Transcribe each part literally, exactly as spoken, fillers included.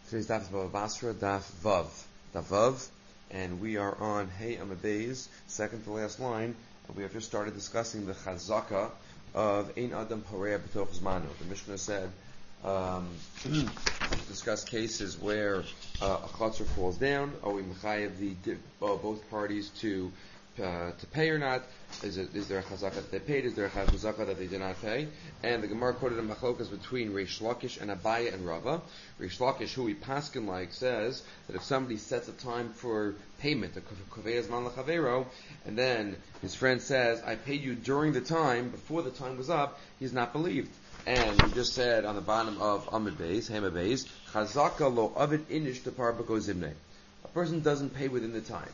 Today's daf is Bava Basra, daf Vav. Daf Vav, and we are on Hey Amabeis, second to last line, and we have just started discussing the chazaka of Ein Adam Pareya B'toch Zmanu. The Mishnah said, um, discuss cases where uh, a chutzner falls down, or we mechayev the uh, both parties to Uh, to pay or not. Is, it, is there a chazaka that they paid? Is there a chazaka that they did not pay? And the Gemara quoted a machlokas between Reish Lakish and Abaya and Rava. Reish Lakish, who we paskin like, says that if somebody sets a time for payment, the kovei zman lechavero, and then his friend says, I paid you during the time, before the time was up, he's not believed. And we just said on the bottom of Amid Beis, Hema Beis, chazaka lo avid inish tepar b'ko zimne. A person doesn't pay within the time.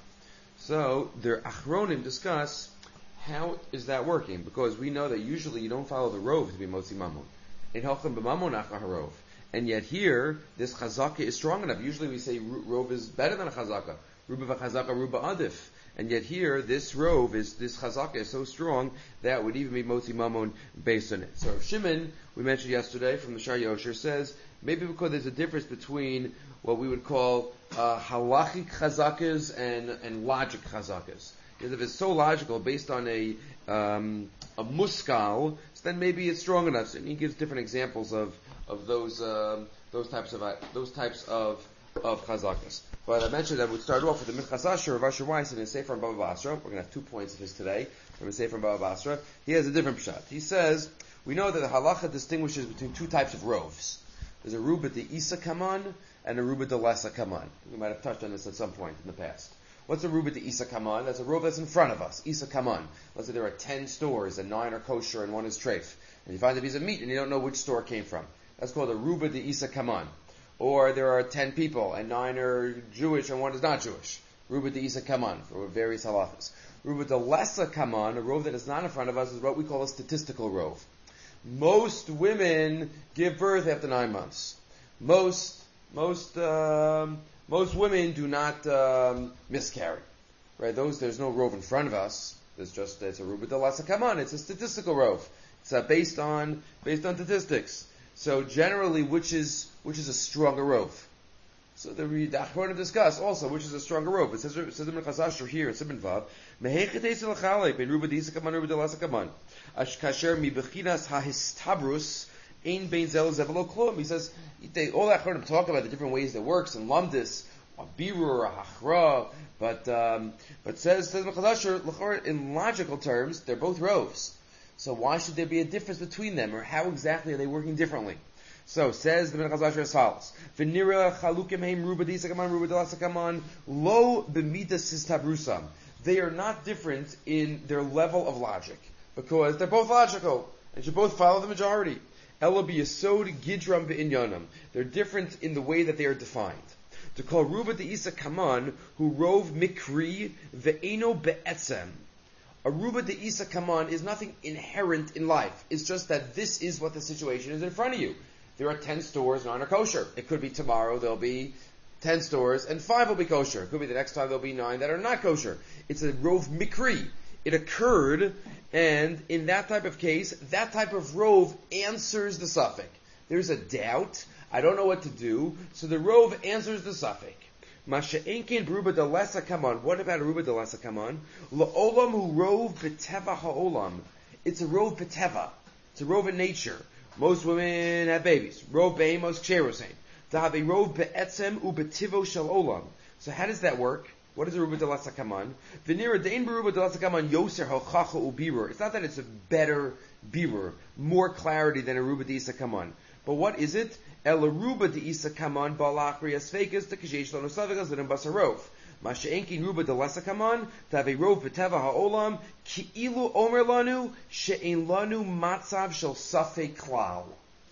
So, the Achronim discuss how is that working, because we know that usually you don't follow the rov to be motzi mamon. In halchem b'mamon acha harov. And yet here, this chazaka is strong enough. Usually we say rov is better than a chazaka. Ruba v'chazaka, ruba adif. And yet here, this rov is, this chazaka is so strong that would even be motzi mamon based on it. So Shimon, we mentioned yesterday from the Shar Yosher, says, maybe because there's a difference between what we would call uh, halachic chazakas and, and logic chazakas. Because if it's so logical, based on a um, a muskal, so then maybe it's strong enough. And he gives different examples of of those um, those types of uh, those types of of chazakas. But I mentioned that we'd start off with the Minchas Asher of Asher Weiss in his Sefer Bava Basra. We're going to have two points of his today from his Sefer Bava Basra. He has a different pshat. He says we know that the halacha distinguishes between two types of rovs. There's a ruba de isa kaman and a ruba de lesa kaman. We might have touched on this at some point in the past. What's a ruba de isa kaman? That's a rove that's in front of us. Isa kaman. Let's say there are ten stores and nine are kosher and one is treif. And you find a piece of meat and you don't know which store it came from. That's called a ruba de isa kaman. Or there are ten people and nine are Jewish and one is not Jewish. Ruba de isa kaman for various halachas. Ruba de lesa kaman, a rove that is not in front of us, is what we call a statistical rove. Most women give birth after nine months. Most, most, um, most women do not um, miscarry. Right? Those there's no rove in front of us. There's just it's a ruba de lesa kaman. It's a statistical rove. It's uh, based on based on statistics. So generally, which is which is a stronger rove? So the Achronim discuss also which is a stronger rove. It says it says in Minchas Asher here in Siman Vav, mehechet eisel chalei ben ruba de isa kaman ruba de lesa kaman. Ashkasher mi bechinas hahistabrus ein bein zel zevelo klum. He says they, all that Achronim talk about the different ways that works in lamdis, a birur, a hachra, but um, but says says Minchas Asher in logical terms they're both roves. So why should there be a difference between them, or how exactly are they working differently? So says the Minchas Asher as follows: V'nira chalukim heim ruba de isa kaman ruba de lesa kaman lo b'midas histabrusam. They are not different in their level of logic because they're both logical and should both follow the majority. Ela b'yasod gidram b'inyanam. They're different in the way that they are defined. To call ruba de isa kaman who rove mikri ve'eno be'etzem. A ruba de isa kaman is nothing inherent in life. It's just that this is what the situation is in front of you. There are ten stores, nine are kosher. It could be tomorrow there'll be ten stores and five will be kosher. It could be the next time there'll be nine that are not kosher. It's a rove mikri. It occurred, and in that type of case, that type of rove answers the suffix. There's a doubt. I don't know what to do. So the rove answers the suffix. Masha'enkin ruba de lesa kaman. What about a ruba de lesa kaman? La'olam hu rove b'teva ha'olam. It's a rove b'teva. It's a rove in nature. Most women have babies. Rov be'emos ksherosein. To have a rov be'etzem u'betivo shel olam. So how does that work? What is a ruba de lesa kaman? V'nira de'in beruba de lesa kaman yoser hochacha u'birur. It's not that it's a better birur, more clarity than a ruba de isa kaman. But what is it? El ruba de isa kaman balachri asfekas de kashesh lanu savikas v'nim basarov. Masha'enkin ruba de lesa kaman to have a rov b'teva ha'olam ki'ilu omer lanu she'en lanu matzav shel safek klal.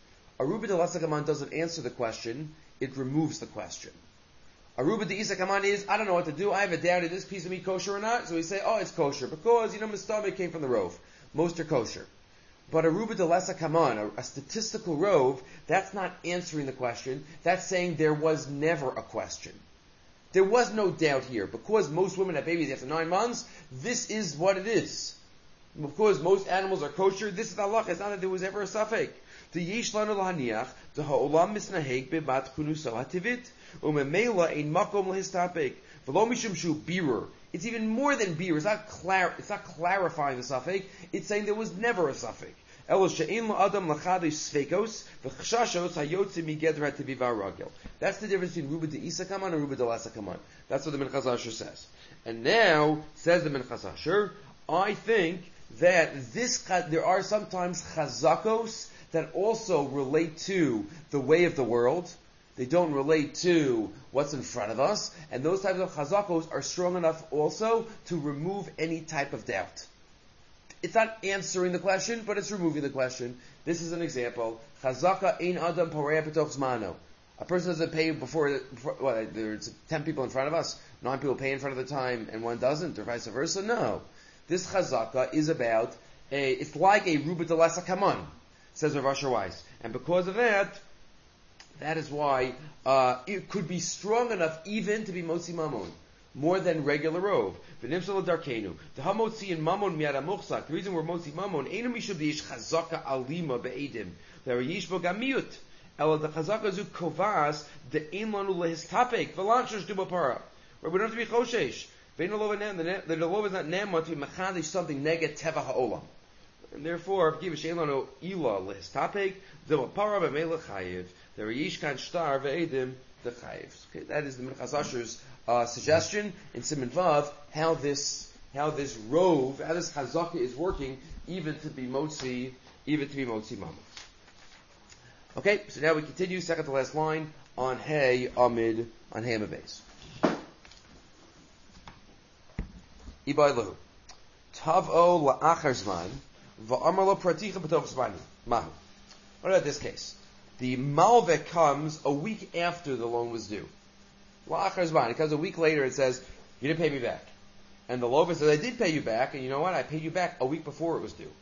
A ruba de lesa kaman doesn't answer the question; it removes the question. A ruba de isa kaman is I don't know what to do. I have a doubt: is this piece of meat kosher or not? So we say, oh, it's kosher because you know my stomach came from the rov. Most are kosher. But a ruba de lesa kaman, a, a statistical rove, that's not answering the question. That's saying there was never a question. There was no doubt here. Because most women have babies after nine months, this is what it is. Because most animals are kosher, this is Allah. It's not that there was ever a suffix. The yesh lanu lahaniach the ha'olam misnaheg bebat chunuso hativit umemela ein makom lehistapek v'lo mishum shu birur. It's even more than birur. It's not clar- It's not clarifying the suffix. It's saying there was never a suffix. That's the difference between Ruba de Isa Kaman and Ruba de Lasa Kaman. That's what the Minchas Asher says. And now, says the Minchas Asher, I think that this, there are sometimes chazakos that also relate to the way of the world. They don't relate to what's in front of us. And those types of chazakos are strong enough also to remove any type of doubt. It's not answering the question, but it's removing the question. This is an example. Chazaka ein adam poreya b'toch zmano. A person doesn't pay before, before well, there's ten people in front of us, nine people pay in front of the time, and one doesn't, or vice versa. No. This chazaka is about a, it's like a ruba de lasa kaman, says Rav Asher Weiss. And because of that, that is why uh, it could be strong enough even to be motzi mamon, more than regular rove. V'nimshal darkenu. The hamotzi in mamon mi'ad muchsak. The reason we're motzi mamon, einu mishum di'ish chazaka alima be'edim. There are yishbo gamiut. Ela the chazaka zu kovas the ein lanu lehistapek v'lanchosh du b'para. We don't have to be choshesh. Ve'enu lova nem. The lova is not nema to be machadish something nega teva ha'olam. And therefore, give ein lanu ila lehistapek du b'para b'meila chayiv. There are yishkan shtar ve'edim the chayiv. Okay, that is the Minchas Asher's Uh, suggestion in Siman Vav how this how this rove, how this chazaka is working, even to be motzi, even to be motzi mama. Okay, so now we continue second to last line on Hey Amid on Hey Amabez. Ibay lahu tavo la'achar zman va'amar lo praticha b'toch zmani mahu. What about this case? The malvek comes a week after the loan was due. It comes a week later, it says, you didn't pay me back. And the lover says, I did pay you back, and you know what? I paid you back a week before it was due.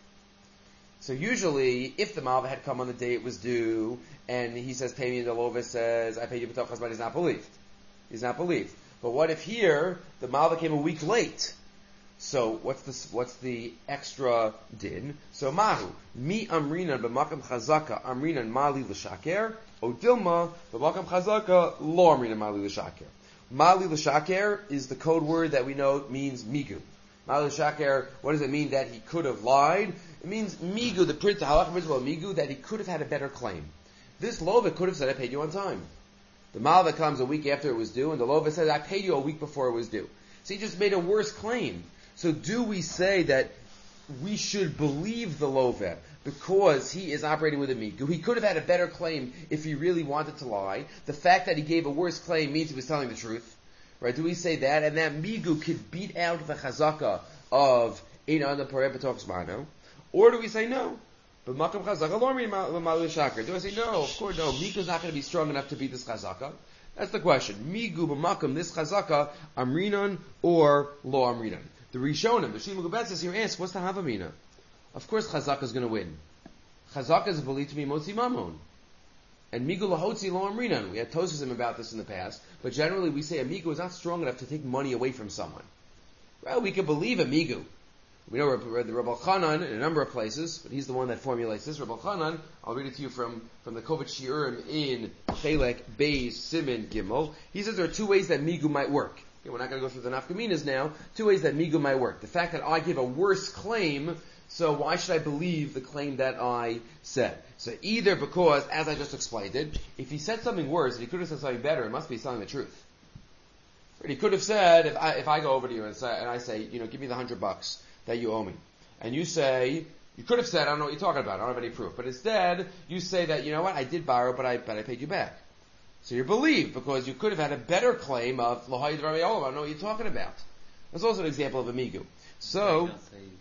So usually, if the malva had come on the day it was due, and he says, pay me, and the lover says, I paid you b'toch hazman, he's not believed. He's not believed. But what if here, the malva came a week late? So, what's the, what's the extra din? So, mahu, mi amrinan b'makam chazaka, amrinan mali l'shaker, o dilma b'makam chazaka, lo amrinan mali l'shaker. Mali l'shaker is the code word that we know means migu. Mali l'shaker, what does it mean that he could have lied? It means migu, the print, the halakha principle of migu, that he could have had a better claim. This lova could have said, I paid you on time. The malva comes a week after it was due, and the lova says, I paid you a week before it was due. So he just made a worse claim. So do we say that we should believe the lova because he is operating with a migu? He could have had a better claim if he really wanted to lie. The fact that he gave a worse claim means he was telling the truth. Right? Do we say that? And that migu could beat out the chazaka of ein adam pareh b'toch zmano? Or do we say no? But makam chazaka lo malu shaker. Do I say no? Of course no. Migu is not going to be strong enough to beat this chazaka. That's the question. Migu b'makam, this chazaka, amrinan or lo amrinan. The Rishonim, the Shimon Gubetzis here asks, what's the Havamina? Of course Chazaka is going to win. Chazaka is believed to be Motzi Mamon. And Migu Lahotzi Lo Amrinan. We had Tosafim about this in the past, but generally we say a Migu is not strong enough to take money away from someone. Well, we can believe a Migu. We know the Rabbi Chanan in a number of places, but he's the one that formulates this. Rabbi Chanan, I'll read it to you from, from the Kovet Shiurim in Chelek, Beis, Siman, Gimel. He says there are two ways that Migu might work. Okay, we're not going to go through the nafkaminas now. Two ways that migu might work. The fact that I give a worse claim, so why should I believe the claim that I said? So either because, as I just explained it, if he said something worse, if he could have said something better, it must be telling the truth. He could have said, if I, if I go over to you and, say, and I say, you know, give me the hundred bucks that you owe me, and you say, you could have said, I don't know what you're talking about, I don't have any proof, but instead, you say that, you know what, I did borrow, but I, but I paid you back. So you're believed, because you could have had a better claim of L'hayid Rabbi Olam, I don't know what you're talking about. That's also an example of a migu. So,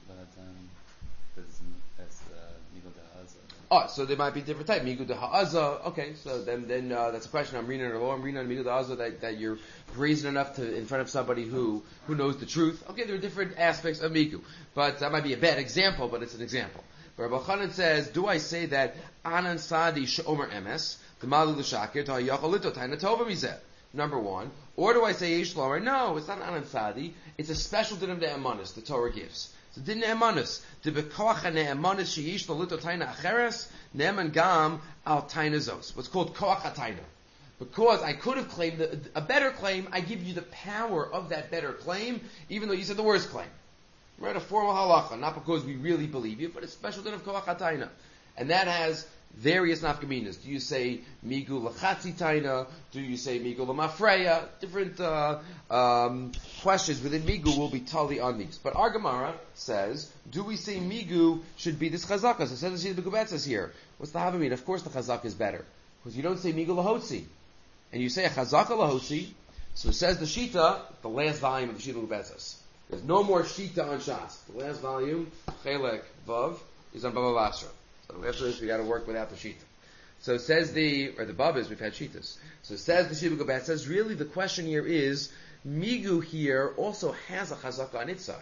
oh, so there might be different type. Migu de ha'aza. Okay, so then then uh, that's a question. I'm reading it or I'm reading migu de ha'aza that, that you're brazen enough to in front of somebody who who knows the truth. Okay, there are different aspects of migu, but that might be a bad example, but it's an example. But Rabbi Chanan says, do I say that anan sadi she'omer emes the malu l'shakir to ha'yacholito taina tova mizeh? Number one, or do I say yesh lomer? No, it's not anan sadi. It's a special din of the emanis the Torah gives. So did ne'emanis. Did bekoach ne'emanis sheyish l'lito taina acheres ne'eman gam al taina zos. What's called koach hataina. Because I could have claimed the, a better claim, I give you the power of that better claim, even though you said the worst claim. Right? A formal halacha, not because we really believe you, but a special din of koach hataina. And that has various nafkaminas. Do you say migu lachatzi taina? Do you say migu lamafreya? Different uh, um, questions within migu will be tali on these. But our Gemara says, do we say migu should be this chazaka? So it says the Begubetzes here. What's the havamina? Of course the chazaka is better. Because you don't say migu lahotzi. And you say a chazaka lahotzi. So it says the shita, the last volume of the Shita Begubetzes. There's no more shita on Shas. The last volume, Chelek Vav, is on Baba Basra. So after this, we got to work without the shita. So it says the, or the babas, we've had shitas. So it says the Shita Begubetzes, says really the question here is, migu here also has a chazaka on its side.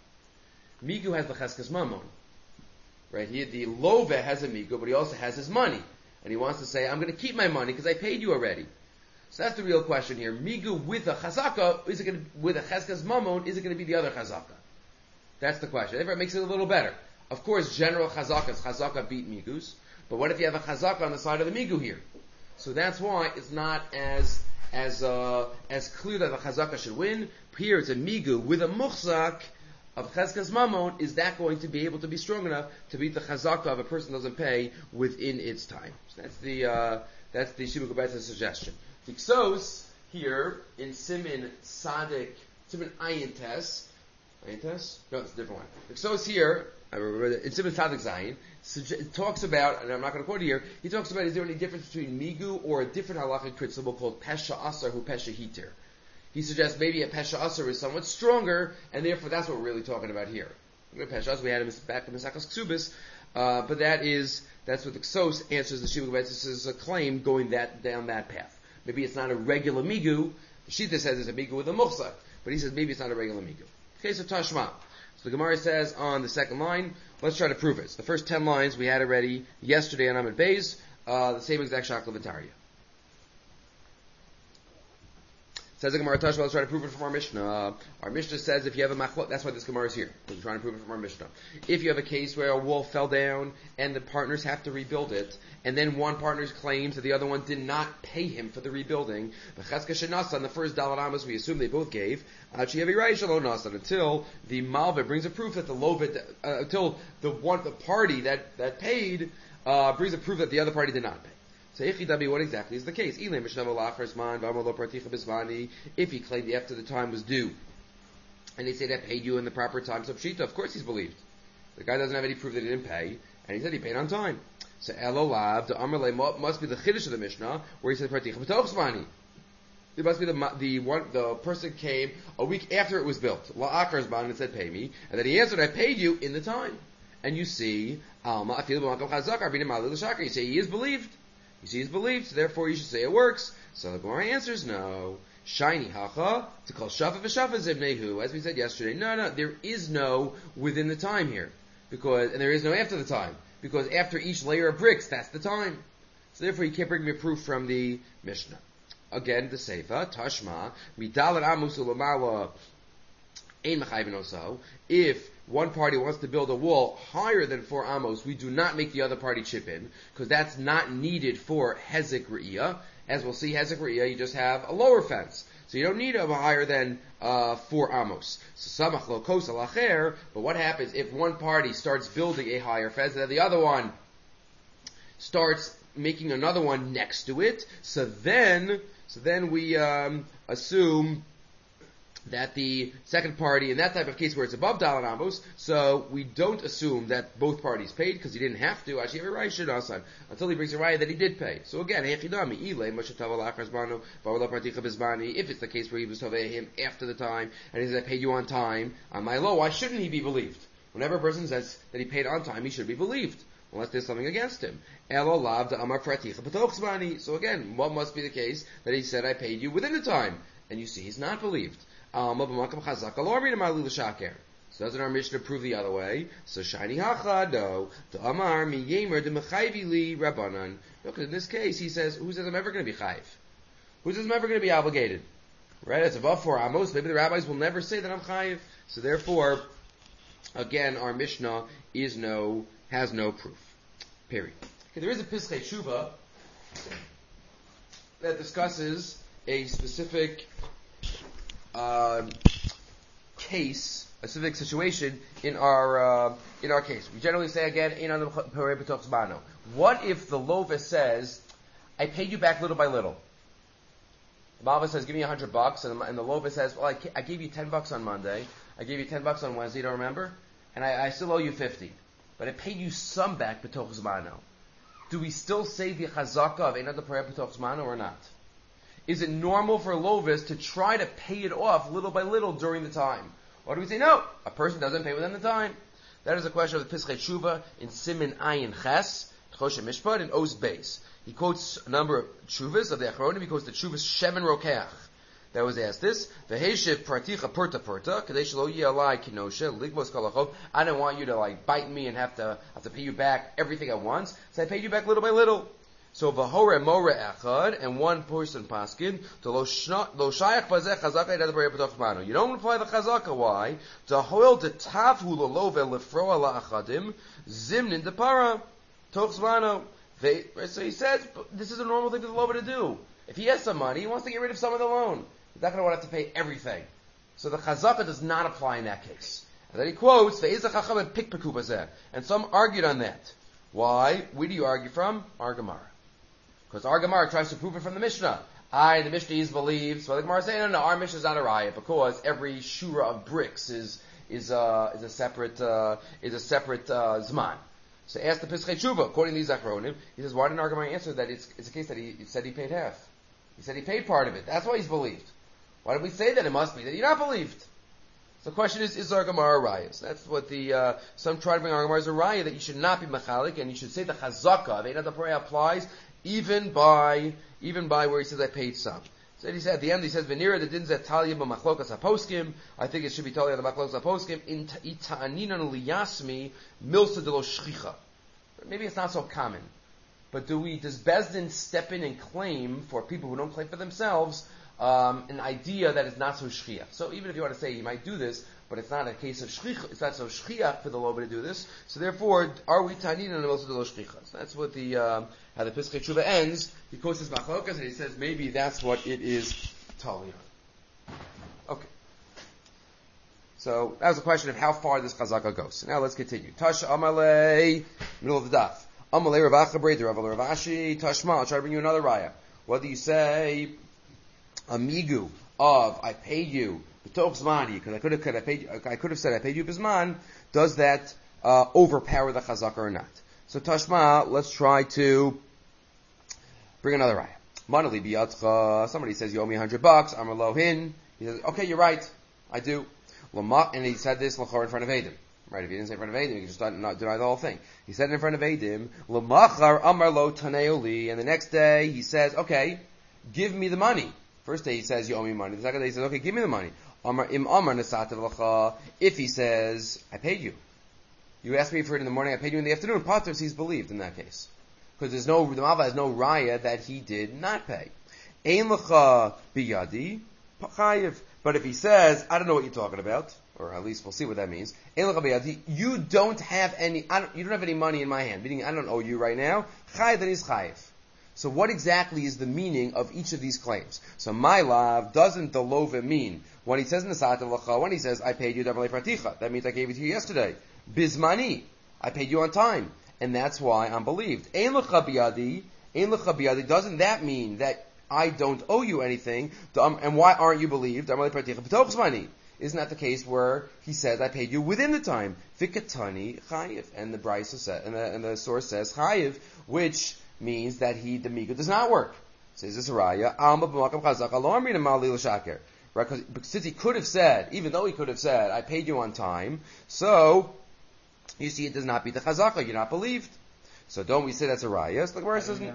Migu has the cheskes mamon. Right here, the love has a migu, but he also has his money. And he wants to say, I'm going to keep my money because I paid you already. So that's the real question here. Migu with a chazaka, is it going to, with a cheskes mamon, is it going to be the other chazaka? That's the question. Therefore, it makes it a little better. Of course, general chazakas, chazaka beat migus. But what if you have a chazaka on the side of the migu here? So that's why it's not as as uh, as clear that the chazaka should win. Here it's a migu with a muchzak of cheskes mamon. Is that going to be able to be strong enough to beat the chazaka of a person who doesn't pay within its time? So that's the uh, that's the Shita Begubetzes suggestion. The Ksos here in Simin Sadik, Simin Ayin Tes, Ayin Tes? No, it's a different one. The Ksos here, I remember in Simin Sadik Zayin, it talks about, and I'm not going to quote it here, he talks about is there any difference between migu or a different halachic principle called pesha asar hu pesha hitir. He suggests maybe a pesha asar is somewhat stronger, and therefore that's what we're really talking about here. Pesha asar, we had him back in Masakas Ksubis, uh, but that is, that's what the Ksos answers the Shita Begubetzes' claim going that, down that path. Maybe it's not a regular migu. The Shita says it's a migu with a muchzak, but he says maybe it's not a regular migu. Okay, so Tashma. So the Gemara says on the second line, let's try to prove it. So the first ten lines we had already yesterday on Amid Beis, uh, the same exact Shaklavataria. Says the Gemara Tashma, let's try to prove it from our Mishnah. Uh, our Mishnah says if you have a machlok, that's why this Gemara is here. We're trying to prove it from our Mishnah. If you have a case where a wall fell down and the partners have to rebuild it, and then one partner claims that the other one did not pay him for the rebuilding, on the first Dalet Amos we assume they both gave, until the Malva brings a proof that the Lovet, uh, until the one, the party that, that paid, uh, brings a proof that the other party did not pay. So what exactly is the case? If he claimed after the time was due, and they say that paid you in the proper time, so Pshita, of course he's believed. The guy doesn't have any proof that he didn't pay, and he said he paid on time. So Elolav, the Amrle must be the Chiddush of the Mishnah, where he said Particha B'tochzmani. It must be the the one the person came a week after it was built. La'akar Zman and said pay me, and then he answered I paid you in the time. And you see, Alma Afil B'Makam Chazak Arbina Mali L'Shakar. You say he is believed. You see, he's believed, so therefore you should say it works. So the Gemara answers no. Shiny hacha to call shafa v'shafa zibnehu. As we said yesterday, no, no, there is no within the time here, because and there is no after the time, because after each layer of bricks, that's the time. So therefore, you can't bring me a proof from the Mishnah. Again, the Seifa Tashma midalat amos ulamala ein mechayvin oso. If one party wants to build a wall higher than four amos, we do not make the other party chip in, because that's not needed for hezek re'iyah. As we'll see, hezek re'iyah, you just have a lower fence. So you don't need a higher than uh, four amos. So samach lo kos alacher, but what happens if one party starts building a higher fence and then the other one starts making another one next to it? So then, so then we um, assume that the second party, in that type of case where it's above Dalet Amos, so we don't assume that both parties paid, because he didn't have to, actually, until he brings a raya that he did pay. So again, if it's the case where he was tovei him after the time, and he says, I paid you on time, on my law, why shouldn't he be believed? Whenever a person says that he paid on time, he should be believed, unless there's something against him. So again, what must be the case that he said, I paid you within the time? And you see, he's not believed. So doesn't our Mishnah prove the other way? So shiny hacha, no. The amar mi yemer de mechayvi li rabbanan. Look, in this case, he says, who says I'm ever going to be chayv? Who says I'm ever going to be obligated? Right? It's above four amos. Maybe the rabbis will never say that I'm chayv. So therefore, again, our Mishnah is no, has no proof. Period. Okay, there is a Pischei Tshuva that discusses a specific uh, case, a specific situation in our uh, in our case. We generally say again, "Ein adam parei b'toch zmano." What if the lova says, "I paid you back little by little"? The Malva says, "Give me a hundred bucks," and the, and the lova says, "Well, I, I gave you ten bucks on Monday. I gave you ten bucks on Wednesday. You don't remember? And I, I still owe you fifty, but I paid you some back b'toch zmano." Do we still say the chazaka of Ein adam parei b'toch zmano or not? Is it normal for lovis to try to pay it off little by little during the time? Or do we say, no, a person doesn't pay within the time? That is a question of the Pischei Tshuva in Simin Ayin Ches, Choshe Mishpat, and Oz Beis. He quotes a number of Tshuvas of the Achronim. He quotes the Tshuvas Shemen Rokeach. That was asked this. V'heshiv praticha purta purta, kadesh lo yalai kinosha, ligmos kalachov. I don't want you to like bite me and have to have to pay you back everything at once. So I paid you back little by little. So v'hore more echad, and one person paskin to lo shayach bazeh chazaka ed adabray b'toch manu. You don't apply the chazaka. Why? To hoil to tavhu lolove lefroa la'achadim zimnin depara toch zmano. So he says this is a normal thing for the lover to do. If he has some money, he wants to get rid of some of the loan. He's not going to want to have to pay everything. So the chazaka does not apply in that case. And then he quotes ve'izah chacham and pikpeku bazeh, and some argued on that. Why? Where do you argue from? Our Gemara. Because our Gemara tries to prove it from the Mishnah. I, the Mishnah is believed. So the Gemara is saying, no, no, our Mishnah is not a raya because every shura of bricks is is uh, is a separate uh, is a separate uh, zman. So ask the Pischei Tshuva. According to these Achronim, he says, why didn't our Gemara answer that? It's it's a case that he, he said he paid half. He said he paid part of it. That's why he's believed. Why did we say that? It must be that you're not believed. So the question is, is our Gemara a raya? So that's what the uh, some try to bring our Gemara as a raya that you should not be machalik and you should say the chazaka of Ein Adam Parei applies. Even by, even by where he says I paid some. So he said at the end he says Venira the din zet talia b'machlokas haposkim. I think it should be talia the machlokas haposkim in ita'aninan liyasmi milsa de lo shchicha. Maybe it's not so common, but do we? Does Bezdin step in and claim for people who don't claim for themselves um, an idea that is not so shchiach? So even if you want to say he might do this, but it's not a case of shchich, it's not so shchiach for the loba to do this. So therefore, are we ta'aninan milsa de lo shchicha? So that's what the um, how the Pischei Tshuva ends. He quotes his machlokas and he says maybe that's what it is totally on. Okay. So that was a question of how far this chazaka goes. So now let's continue. Tash Amalei, middle of the daf. Amalei Rav Acha Breder Rav Rav Ashi Tashma. I'll try to bring you another raya. Whether you say amigu of I paid you b'toch zmani because I could have could I paid I could have said I paid you b'zman. Does that uh, overpower the chazaka or not? So Tashma, let's try to bring another raya. Manali biyatcha. Somebody says you owe me a hundred bucks. Amar lohin. He says, okay, you're right, I do. And he said this l'chor in front of Edim. Right? If he didn't say in front of Edim, he could just not deny the whole thing. He said it in front of Edim. L'machar amar lo taneoli. And the next day he says, okay, give me the money. First day he says you owe me money. The second day he says, okay, give me the money. Amar im amar nesatev l'cha. If he says I paid you. You asked me for it in the morning, I paid you in the afternoon. Patros, he's believed in that case. Because there's no, the Malva has no raya that he did not pay. Ein lecha biyadi, chayiv. But if he says, I don't know what you're talking about, or at least we'll see what that means. Ein lecha biyadi, you don't have any, I don't, you don't have any money in my hand, meaning I don't owe you right now. Chayiv, then he's chayiv. So what exactly is the meaning of each of these claims? So my love, doesn't the lova mean, when he says in the Sa'at lecha, when he says, I paid you davar le'praticha, that means I gave it to you yesterday. Bizmani, I paid you on time, and that's why I'm believed. Ein lecha biyadi, ein lecha biyadi, doesn't that mean that I don't owe you anything? And why aren't you believed? Isn't that the case where he says I paid you within the time? Fikatani chayiv, and the Brisa says, and the, and the source says chayiv, which means that he the miga does not work. Says this raya alma b'makam chazaka lo amrin mali l'shaker. Right? Because since he could have said, even though he could have said, I paid you on time, so you see, it does not be the chazaka. You're not believed. So don't we say that's a raya? So the Gemara says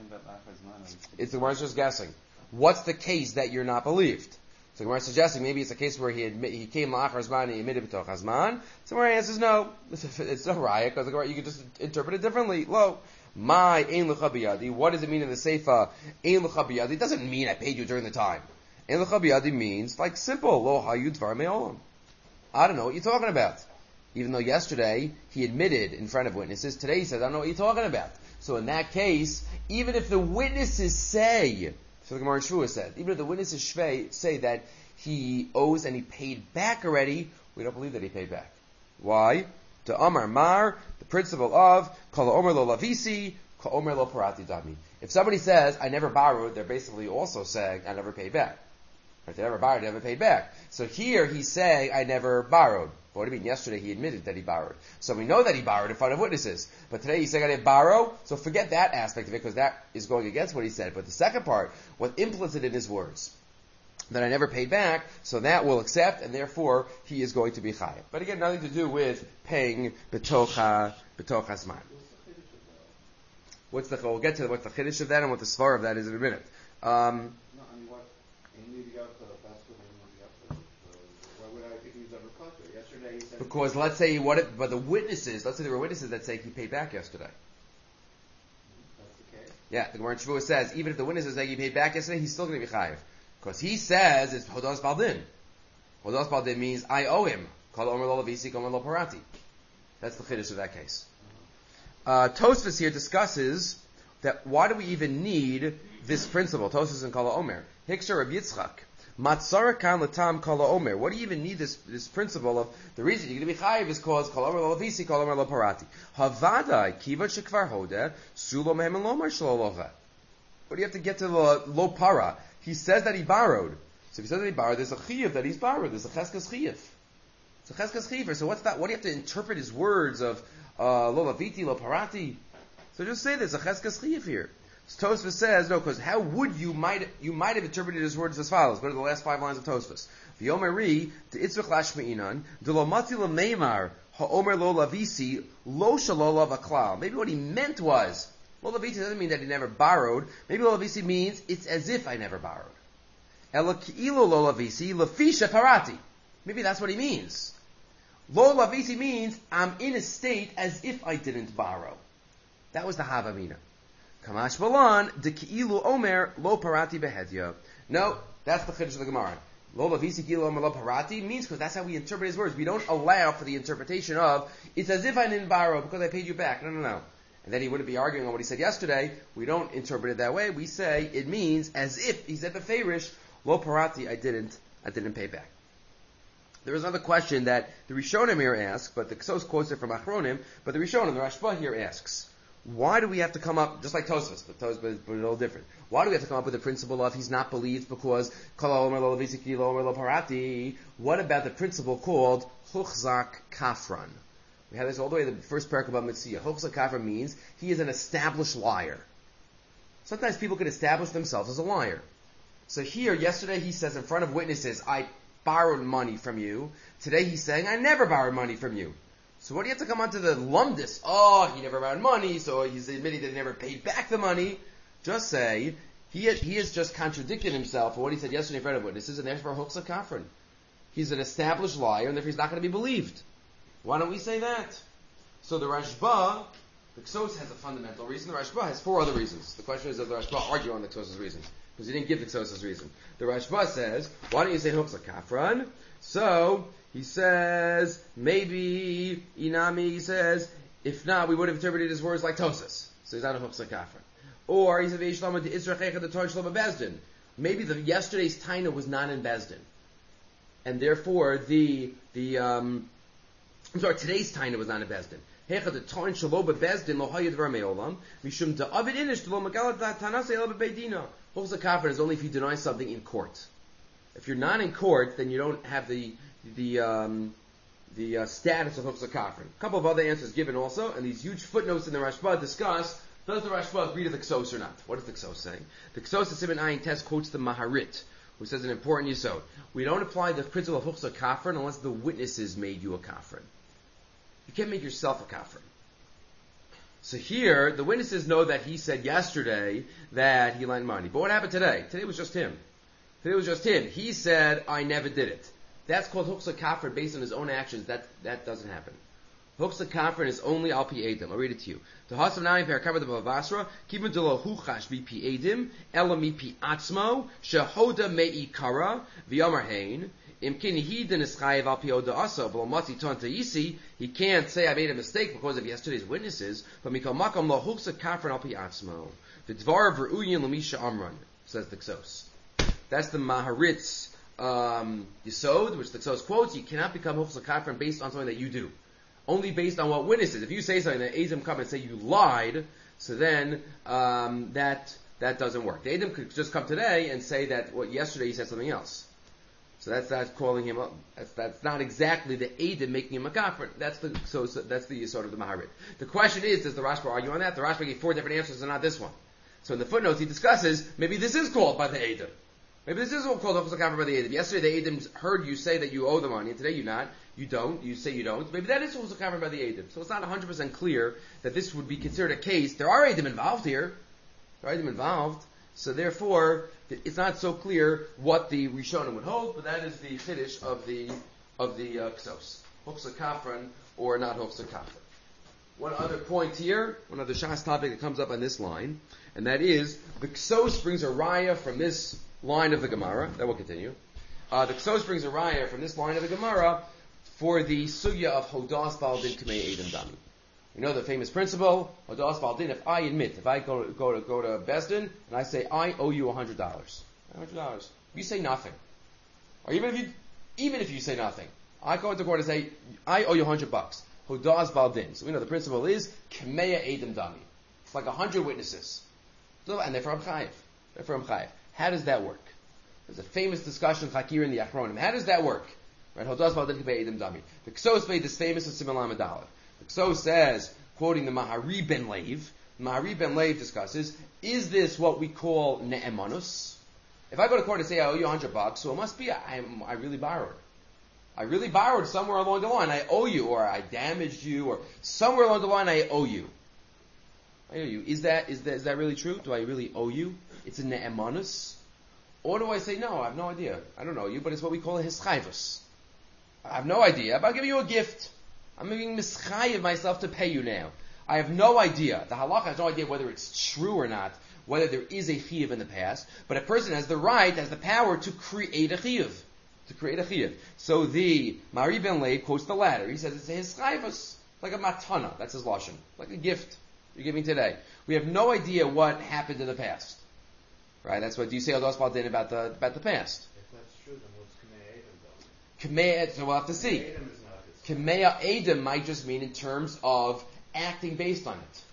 it's the Gemara just guessing. What's the case that you're not believed? So the Gemara is suggesting maybe it's a case where he admit, he came la'achar zman and he admitted b'toch hazman. So the Gemara answers no. It's no raya because the Gemara you can just interpret it differently. Lo, my ein lecha biyadi. What does it mean in the seifa? Ein lecha biyadi. It doesn't mean I paid you during the time. Ein lecha biyadi means like simple lo hayud dvar me'olam. I don't know what you're talking about. Even though yesterday he admitted in front of witnesses, today he says, I don't know what you're talking about. So in that case, even if the witnesses say, so the Gemara in Shvuah said, even if the witnesses say that he owes and he paid back already, we don't believe that he paid back. Why? To Amar Mar, the principle of Kol Omer Lo Lavisi, Kol Omer Lo Parati Dami. If somebody says, I never borrowed, they're basically also saying, I never paid back. If they never borrowed, they never paid back. So here he's saying, I never borrowed. What do you mean? Yesterday he admitted that he borrowed. So we know that he borrowed in front of witnesses. But today he's saying I didn't borrow, so forget that aspect of it because that is going against what he said. But the second part, what implicit in his words, that I never paid back, so that we'll accept, and therefore he is going to be chayav. But again, nothing to do with paying betocha betocha zman. What's the? We'll get to what the chiddush of that and what the svar of that is in a minute. Um, no, I mean, what? Why would I think he's ever caught there? Yesterday he said. Because let's say what? If, but the witnesses, let's say there were witnesses that say he paid back yesterday. That's the case. Yeah, the Gemara in Shvuah says even if the witnesses say he paid back yesterday, he's still going to be chayav. Because he says it's Hodos Baldin. Hodos Baldin means I owe him. Kol Omer Lo Lavisi, Kol Omer Lo Parati. That's the chiddush of that case. Uh, Tosfos here discusses that why do we even need this principle? Tosfos and Kol Omer. Hiksha Reb Yitzchak. Matzara kan latam Kol Omer. What do you even need this this principle of the reason you're going to be chayiv is because Kol Omer Lo Lavisi, Kol Omer Lo Parati. Havadai kiva shekvar hodeh sulo mehem and lomar shlo locha. What do you have to get to the lo para? He says that he borrowed. So if he says that he borrowed, there's a chiyuv that he's borrowed. There's a cheskes chiyuv. It's a cheskes chiyuv. So what's that? What do you have to interpret his words of uh, lo laviti, lo parati? So just say there's a cheskes chiyuv here. So Tosfos says, no, because how would you might you might have interpreted his words as follows. Go to the last five lines of Tosfos. V'yomeri to itzvich lashmeinan de lo mati lo meimar ha'omer lo lavisi lo shalo lavaklal. Maybe what he meant was, Lo Lavisi doesn't mean that he never borrowed. Maybe Lo Lavisi means it's as if I never borrowed. Ela ki'ilu Lo Lavisi lefisha parati. Maybe that's what he means. Lo Lavisi means I'm in a state as if I didn't borrow. That was the Havamina. Kamash Balan de ki'ilu Omer Lo Parati behedya. No, that's the chiddush of the Gemara. Lo Lavisi ki'ilu Omer Lo Parati means because that's how we interpret his words. We don't allow for the interpretation of it's as if I didn't borrow because I paid you back. No, no, no. And then he wouldn't be arguing on what he said yesterday. We don't interpret it that way. We say it means as if he said beferish lo parati. I didn't. I didn't pay back. There is another question that the Rishonim here ask, but the Ksos quotes it from Achronim. But the Rishonim, the Rashba here asks, why do we have to come up just like Tosfos, but Tosfos but a little different? Why do we have to come up with the principle of he's not believed because kol omer lo lavisi lo omer lo parati? What about the principle called huchzak kafran? We had this all the way to the first parak about Mitzvah. Hochzak kafra means he is an established liar. Sometimes people can establish themselves as a liar. So here, yesterday he says in front of witnesses, I borrowed money from you. Today he's saying, I never borrowed money from you. So what do you have to come onto the lumdis? Oh, he never borrowed money, so he's admitting that he never paid back the money. Just say, he has, he has just contradicted himself for what he said yesterday in front of witnesses, and therefore Hochzak kafran. He's an established liar, and therefore he's not going to be believed. Why don't we say that? So the Rashba, the Ksos has a fundamental reason. The Rashba has four other reasons. The question is, does the Rashba argue on the Ksos' reason? Because he didn't give the Ksos' reason. The Rashba says, why don't you say Hochzak kafran? So, he says, maybe, Inami, he says, if not, we would have interpreted his words like Tosas. So he's not a Hochzak kafran. Or, he said, Ve'ishlama de Israchecha de Torah Shloma Bezdin. Maybe the yesterday's Taina was not in Bezdin. And therefore, the, the, um, I'm sorry, today's Taina was not in Bezdin. Hecha the Torah Shaloba Bezdin lo hayad var me'olam, mishum da avid inish lo magalat tanase el bebeidina. Hochzak kafran is only if you deny something in court. If you're not in court, then you don't have the the um, the uh, status of Hochzak kafran. A couple of other answers given also, and these huge footnotes in the Rashba discuss, does the Rashba agree to the Ksos or not? What does the Ksos say? The Ksos of Siman Ayin Tes quotes the Maharit, who says an important yisod. We don't apply the principle of Hochzak kafran unless the witnesses made you a kafran. You can't make yourself a kafran. So here, the witnesses know that he said yesterday that he lent money. But what happened today? Today was just him. Today was just him. He said, I never did it. That's called Hochzak kafran based on his own actions. That that doesn't happen. Hochzak kafran is only al pi edim. I'll read it to you. The Hasav Na'im Perakav the Bavasra, Kibun de lo huchash vi pi edim, ela mi pi atzmo, shehoda mei kara, v'yamar hein, He can't say I made a mistake because of yesterday's witnesses, but says the Ksos. That's the Maharitz um, Yisod, which the Ksos quotes. You cannot become Huchsa Kafran based on something that you do. Only based on what witnesses. If you say something that Eidim come and say you lied, so then um, that that doesn't work. The Eidim could just come today and say that well, yesterday you said something else. So that's not calling him up. That's, that's not exactly the Eidim making him a Kafran. That's the so, so that's the Yisod of the Maharit. The question is, does the Rashba argue on that? The Rashba gave four different answers and not this one. So in the footnotes he discusses, maybe this is called by the Eidim. Maybe this is called Huchsa Kafran by the Eidim. Yesterday the Eidim heard you say that you owe the money, and today you not. You don't. You say you don't. Maybe that is Huchsa Kafran by the Eidim. So it's not one hundred percent clear that this would be considered a case. There are Eidim involved here. There are Eidim involved. So therefore, it's not so clear what the Rishonim would hold, but that is the Chiddush of the of the uh, Ksos. Huchsa Kafran or not Huchsa Kafran. One other point here, one other Shas topic that comes up on this line, and that is the Ksos brings a raya from this line of the Gemara. That will continue. Uh, the Ksos brings a raya from this line of the Gemara for the sugya of Hodas Baldin Kamei Eidim Dami. You know the famous principle, Hodas Baldin, if I admit, if I go to, go to, go to Besdin, and I say, I owe you one hundred dollars. one hundred dollars. You say nothing. Or even if you, even if you say nothing. I go into court and say, I owe you one hundred bucks. Hodas Baldin. So we know the principle is, Kamei Eidim Dami. It's like one hundred witnesses. So, and they're from Chayiv. They're from Chayiv. How does that work? There's a famous discussion, Chakir in the Achronim. How does that work? Right? Hodas Baldin Kamei Eidim Dami. The Ksos made this famous in Simon Lamed. The Ksos says, quoting the Mahari ben Leiv, Mahari ben Leiv discusses, is this what we call ne'emanus? If I go to court and say I owe you a hundred bucks, so it must be I, I really borrowed. I really borrowed somewhere along the line. I owe you, or I damaged you, or somewhere along the line I owe you. I owe you. Is that is that is that really true? Do I really owe you? It's a ne'emanus? Or do I say no? I have no idea. I don't owe you, but it's what we call a hischayvus. I have no idea. But I'll give you a gift. I'm being mischayiv myself to pay you now. I have no idea. The halacha has no idea whether it's true or not, whether there is a chiyuv in the past, but a person has the right, has the power to create a chiyuv. To create a chiyuv. So the Mari ben Leiv quotes the latter. He says it's a hischayvus, like a matana. That's his lashon. Like a gift you're giving today. We have no idea what happened in the past. Right? That's what you say Hodas Baldin about the about the past. If that's true, then what's Kamei Eidim Dami? Kamei, so we'll have to see. Kamei Eidim might just mean in terms of acting based on it.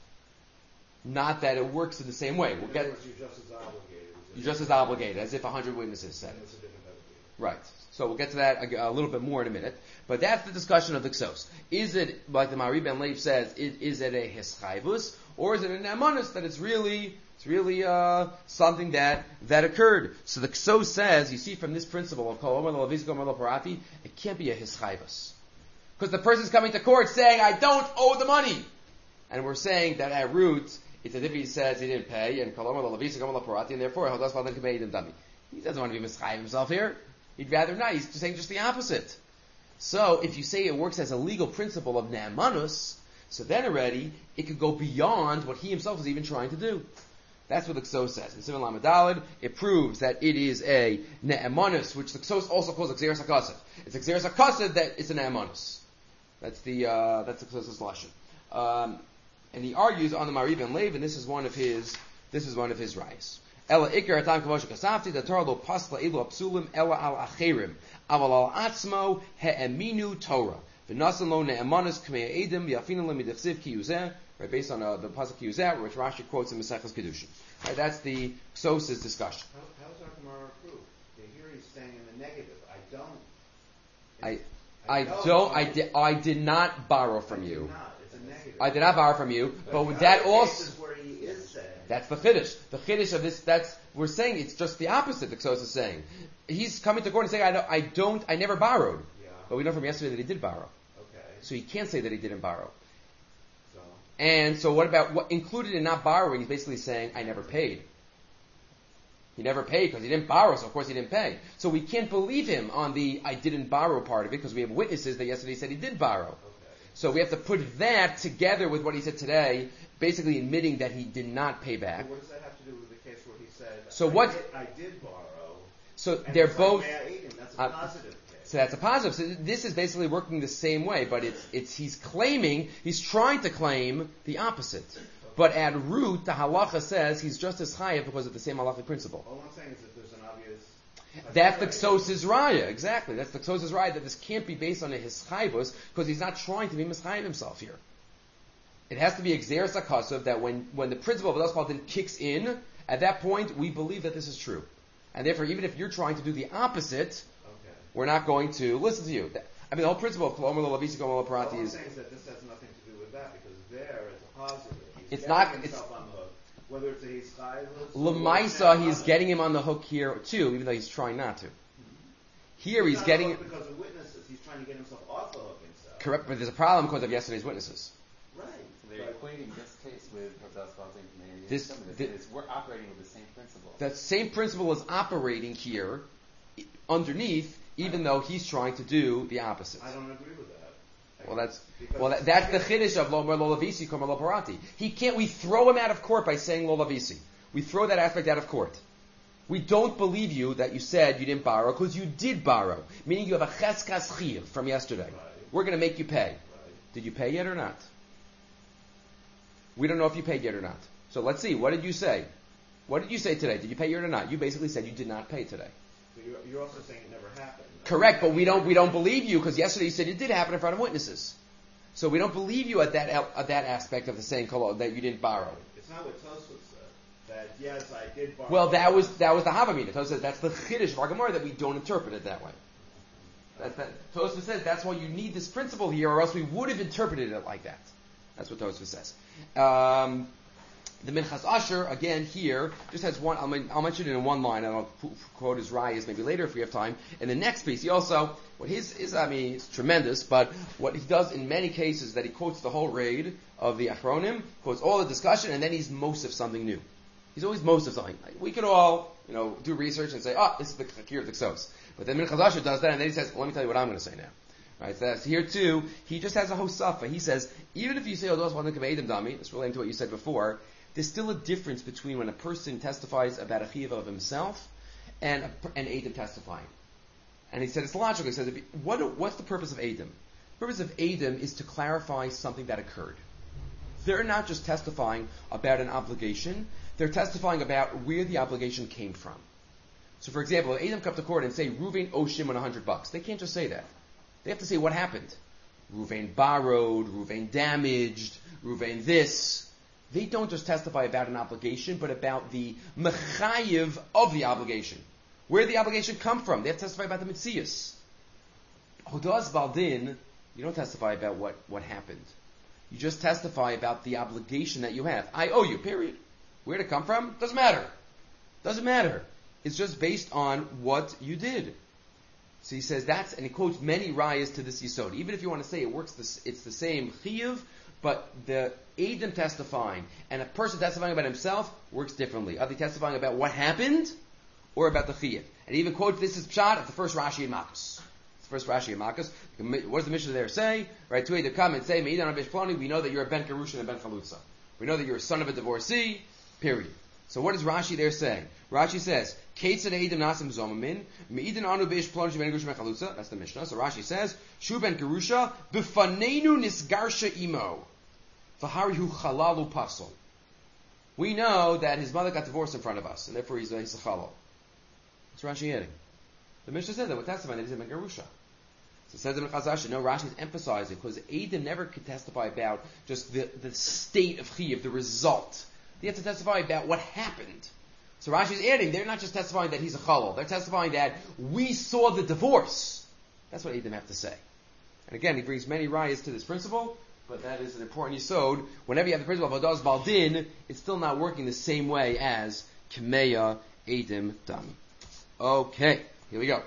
Not that it works in the same way. We'll in get, other words, you're just as obligated. You're just as obligated, as if a hundred witnesses said it. Right. So we'll get to that a, a little bit more in a minute. But that's the discussion of the Ksos. Is it, like the Mari ben Leiv says, is, is it a hischayvus, or is it an amanus that it's really, it's really uh, something that that occurred? So the Ksos says, you see from this principle of Kol Omer Lo Leviz Gomer Lo Parati, it can't be a hischayvus. Because the person's coming to court saying, I don't owe the money. And we're saying that at root, it's as if he says he didn't pay, and Kolomar Lalavisa Gomer Laporati, and therefore, Hodas Baldin Kamei Eidim Dami. He doesn't want to be mischayiv himself here. He'd rather not. He's saying just the opposite. So, if you say it works as a legal principle of Ne'emanus, so then already, it could go beyond what he himself is even trying to do. That's what the Ksos says. In Simon Lamed Daled, it proves that it is a Ne'emanus, which the Ksos also calls a Xeris HaKased. It's a Xeris HaKased that it's a Ne'emanus. That's the uh, that's the Ksos' lashon, um, and he argues on the Mari ben Leiv, and this is one of his this is one of his rayos. Ela ikar atam kavoshe kasafti the Torah lo pasla elu apsulim ela al acherim aval al atzmo he'eminu Torah v'nasan lo ne'emanis k'mei edim v'yafinu lo midachsiv ki yuzeh, right, based on uh, the pasuk ki yuzeh, which Rashi quotes in Maseches Kedushin. Right, that's the Ksos' discussion. How, how's our Gemara proof? Here he's saying in the negative. I don't. I. I don't. I did. I did not borrow from you. Not. It's a negative. I did not borrow from you. But, but that also. Where he is saying. That's the chiddush. The chiddush of this. That's we're saying it's just the opposite. The Ksos is saying he's coming to court and saying I don't. I don't. I never borrowed. Yeah. But we know from yesterday that he did borrow. Okay. So he can't say that he didn't borrow. So. And so what about what included in not borrowing? He's basically saying I never paid. He never paid because he didn't borrow, so of course he didn't pay. So we can't believe him on the I didn't borrow part of it because we have witnesses that yesterday said he did borrow. Okay. So we have to put that together with what he said today, basically admitting that he did not pay back. So what does that have to do with the case where he said so I, what, did, I did borrow? So and they're it's both... Like, that's a uh, positive case. So that's a positive. So this is basically working the same way, but it's, it's, he's claiming, he's trying to claim the opposite. But at root, the halacha says he's just as chayav because of the same halachic principle. All I'm saying is that there's an obvious... That's the ksos raya, exactly. That's the ksos raya, that this can't be based on a hischayvus, because he's not trying to be mischayev himself here. It has to be exeris hakasov, that when, when the principle of Avodas Baldin kicks in, at that point, we believe that this is true. And therefore, even if you're trying to do the opposite, Okay. we're not going to listen to you. I mean, the whole principle of Kol Omer Lo Lavisi Kol Omer Lo All Parati I'm is... saying is that this has nothing to do with that, because there it's a positive. He's It's getting not- himself it's- on the hook. Whether it's a hischayvus... Lamaisa, he's getting him on the hook here too, even though he's trying not to. Here he's not getting... on the hook because of witnesses. He's trying to get himself off the hook himself. Correct, but there's a problem because of yesterday's witnesses. Right. So they're But- equating this case with Avodas Baldin. This- Some of thi- this is we're operating with the same principle. That same principle is operating here, i- underneath, even though he's trying to do the opposite. I don't agree with that. I- Well, that's because well, that, that's the chiddush of lo lo lavisi komer lo parati. He can't. We throw him out of court by saying lo lavisi. We throw that aspect out of court. We don't believe you that you said you didn't borrow because you did borrow, meaning you have a cheskas chiv from yesterday. Right. We're going to make you pay. Right. Did you pay yet or not? We don't know if you paid yet or not. So let's see. What did you say? What did you say today? Did you pay yet or not? You basically said you did not pay today. But you're, you're also saying it never happened. Correct, but we don't we don't believe you because yesterday you said it did happen in front of witnesses. So we don't believe you at that at that aspect of the saying kol that you didn't borrow. It's not what Tosfos said. That yes, I did borrow. Well, that was that was the Havamina. Tosfos says that's the chiddush of our Gemara that we don't interpret it that way. That, that, Tosfos says that's why you need this principle here, or else we would have interpreted it like that. That's what Tosfos says. Um, the Minchas Asher again here just has one. I'll, men- I'll mention it in one line, and I'll p- quote his rayas maybe later if we have time. In the next piece, he also what his is I mean it's tremendous, but what he does in many cases that he quotes the whole raid of the Achronim, quotes all the discussion, and then he's most of something new. He's always most of something. We could all, you know, do research and say, oh, this is the Chakir of the Ksos. But then Minchas Asher does that, and then he says, well, let me tell you what I'm going to say now. Right, so that's here too. He just has a hosafa. He says, even if you say Odos Baldin K'Ve'edim Dami, that's relating to what you said before, there's still a difference between when a person testifies about a chiyuv of himself and a, an Eidim testifying. And he said it's logical. He says, if you, what, what's the purpose of Eidim? The purpose of Eidim is to clarify something that occurred. They're not just testifying about an obligation. They're testifying about where the obligation came from. So, for example, if Eidim come to court and say, Ruvain owes Shimon a hundred bucks, they can't just say that. They have to say what happened. Ruvain borrowed, Ruvain damaged, Ruvain this. They don't just testify about an obligation, but about the mechayiv of the obligation. Where did the obligation come from? They have to testify about the mitzias. Hodas Baldin, you don't testify about what, what happened. You just testify about the obligation that you have. I owe you, period. Where did it come from? Doesn't matter. Doesn't matter. It's just based on what you did. So he says that's, and he quotes many rayas to this yisod. Even if you want to say it works, this, it's the same chiyuv, but the Eidim testifying and a person testifying about himself works differently. Are they testifying about what happened or about the chiyuv? And he even quotes this is pshat at the first Rashi in Makos. It's the first Rashi in Makos. What does the Mishnah there say? Right, two Eidim come and say, Me'idan Abish Ploni, we know that you're a ben Karusha and a ben Chalutza. We know that you're a son of a divorcee, period. So what is Rashi there saying? Rashi says, Keitzad Eidim Nasim Zomamin, Me'idan Anu Beish Ploni ben Karusha ben Chalutza. That's the Mishnah. So Rashi says, Shu ben Karusha, B'fanenu Nisgarsha Imo. V'harihu Chalalu Pasol. We know that his mother got divorced in front of us, and therefore he's a chalal. What's Rashi adding? The Mishnah said that we're testifying that he's a Megarusha. So it says in Minchas Asher, no, Rashi is emphasizing, because Eidim never could testify about just the, the state of Chiyuv, the result. They have to testify about what happened. So Rashi is adding, they're not just testifying that he's a chalal, they're testifying that we saw the divorce. That's what Eidim have to say. And again, he brings many rayas to this principle, but that is an important yisod. Whenever you have the principle of Odos Baldin, it's still not working the same way as K'meya Eidim Dami. Okay, here we go.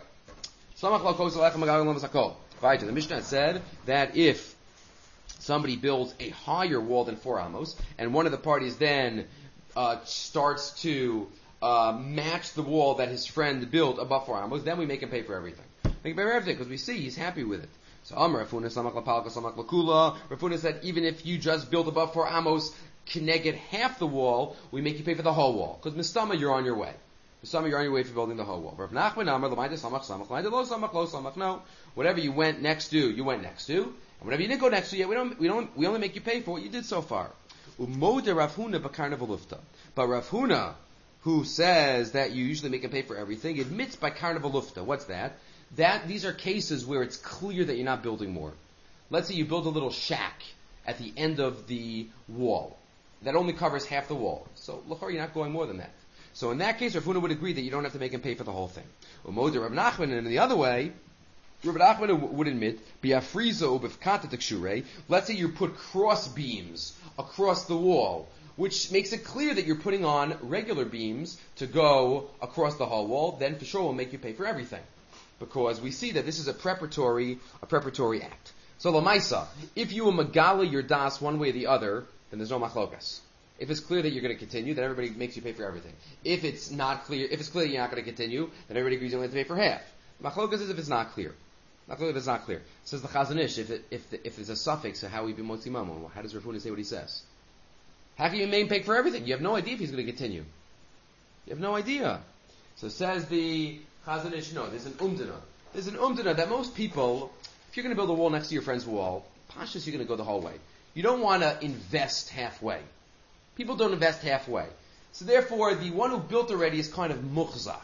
The Mishnah said that if somebody builds a higher wall than four amos, and one of the parties then uh, starts to uh, match the wall that his friend built above four amos, then we make him pay for everything. Make him pay for everything because we see he's happy with it. So Amar Rafuna Samak Lapalka Samak Lakula. Rafuna said even if you just build above four amos, Kineged half the wall, we make you pay for the whole wall because Mistama you're on your way. Some you're on your way for building the whole wall. Rav Nachman Amar l'mayda samach samach l'mayda lo samach lo samach. No, whatever you went next to, you went next to, and whatever you didn't go next to, yeah, we don't, we don't, we only make you pay for what you did so far. Umoda Rav Huna b'karnaval lufta. But Rav Huna, who says that you usually make him pay for everything, admits by carnival lufta. What's that? That these are cases where it's clear that you're not building more. Let's say you build a little shack at the end of the wall that only covers half the wall. So, l'chor, you're not going more than that. So in that case, Rav Huna would agree that you don't have to make him pay for the whole thing. Umoda Rav Nachman, and in the other way, Rav Nachman would admit, bi'afriza ubifkata tekshure. Let's say you put cross beams across the wall, which makes it clear that you're putting on regular beams to go across the whole wall. Then for sure we'll make you pay for everything, because we see that this is a preparatory, a preparatory act. So Lamaisa, if you will megala your das one way or the other, then there's no machlokas. If it's clear that you're going to continue, then everybody makes you pay for everything. If it's not clear, if it's clear you're not going to continue, then everybody agrees you only have to pay for half. Machlokas is if it's not clear. Machlokas if it's not clear. Says the Chazon Ish, if it, if the, if there's a suffix, so how we be motzi mamon? How does Rav Huna say what he says? How can you make pay for everything? You have no idea if he's going to continue. You have no idea. So says the Chazon Ish, no, there's an umdana. There's an umdana that most people, if you're going to build a wall next to your friend's wall, pashas you're going to go the whole way. You don't want to invest halfway. People don't invest halfway. So therefore, the one who built already is kind of muchzak.